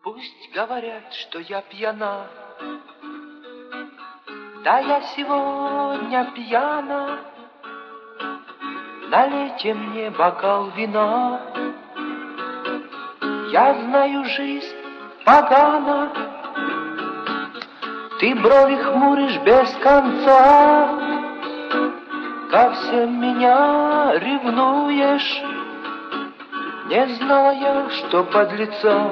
Пусть говорят, что я пьяна, да я сегодня пьяна. Налейте мне бокал вина. Я знаю, жизнь погана. Ты брови хмуришь без конца, ко всем меня ревнуешь. Не знала я, что подлеца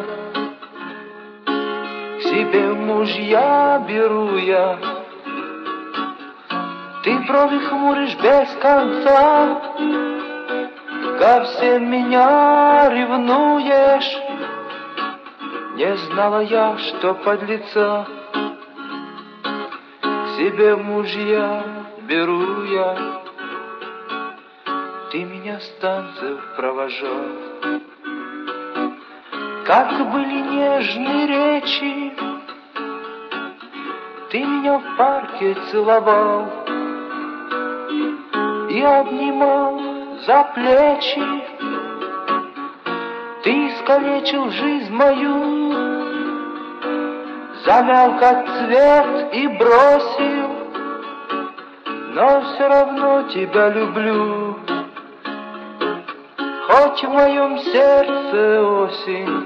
к себе мужья беру я. Ты брови хмуришь без конца, ко всем меня ревнуешь. Не знала я, что подлеца к себе мужья беру я. Ты меня с танцев провожал, как были нежные речи. Ты меня в парке целовал и обнимал за плечи. Ты искалечил жизнь мою, замял как цвет и бросил. Но все равно тебя люблю, хоть в моем сердце осень.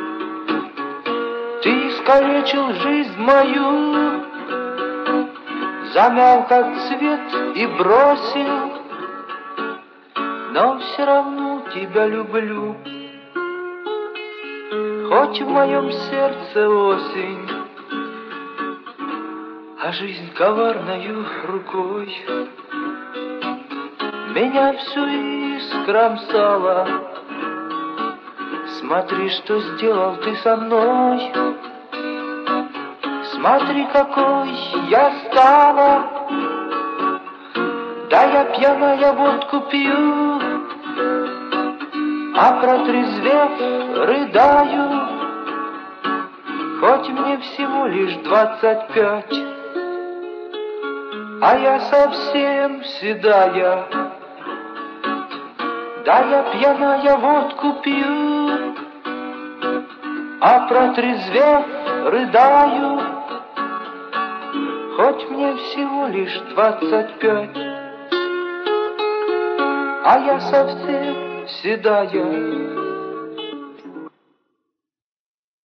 Ты искалечил жизнь мою, замял как цвет и бросил. Но все равно тебя люблю, хоть в моем сердце осень. А жизнь коварною рукой меня всю искромсала. Смотри, что сделал ты со мной, смотри, какой я стала. Да я пьяная водку пью, а протрезвев рыдаю. Хоть мне всего лишь 25, а я совсем седая. Да я пьяная водку пью, а протрезвев рыдаю. Хоть мне всего лишь 25, а я совсем седая.